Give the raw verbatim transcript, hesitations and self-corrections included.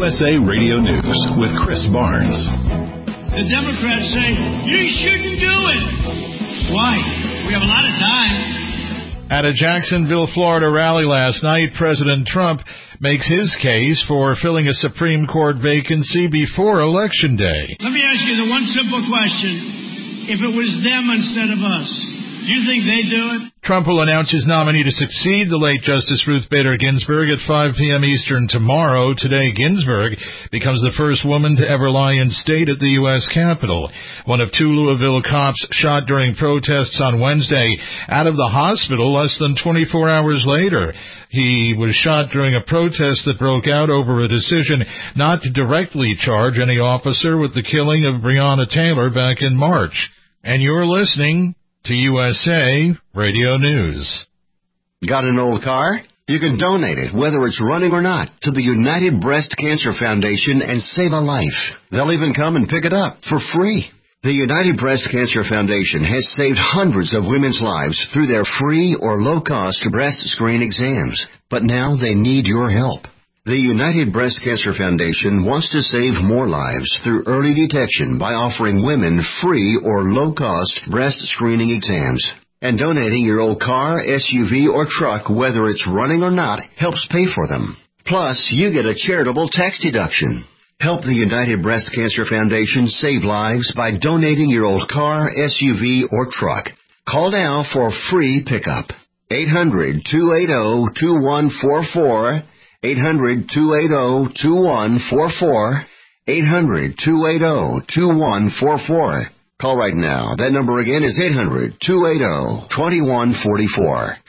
S A Radio News with Chris Barnes. The Democrats say, you shouldn't do it. Why? We have a lot of time. At a Jacksonville, Florida rally last night, President Trump makes his case for filling a Supreme Court vacancy before Election Day. Let me ask you the one simple question. If it was them instead of us, do you think they'd do it? Trump will announce his nominee to succeed the late Justice Ruth Bader Ginsburg at five p.m. Eastern tomorrow. Today, Ginsburg becomes the first woman to ever lie in state at the U S Capitol. One of two Louisville cops shot during protests on Wednesday out of the hospital less than twenty-four hours later. He was shot during a protest that broke out over a decision not to directly charge any officer with the killing of Breonna Taylor back in March. And you're listening to U S A Radio News. Got an old car? You can donate it, whether it's running or not, to the United Breast Cancer Foundation and save a life. They'll even come and pick it up for free. The United Breast Cancer Foundation has saved hundreds of women's lives through their free or low-cost breast screen exams, but now they need your help. The United Breast Cancer Foundation wants to save more lives through early detection by offering women free or low-cost breast screening exams. And donating your old car, S U V, or truck, whether it's running or not, helps pay for them. Plus, you get a charitable tax deduction. Help the United Breast Cancer Foundation save lives by donating your old car, S U V, or truck. Call now for a free pickup. eight hundred, two eight zero, two one four four. eight hundred, two eight zero, two one four four. eight hundred, two eight zero, two one four four. Call right now. That number again is eight hundred, two eight zero, two one four four.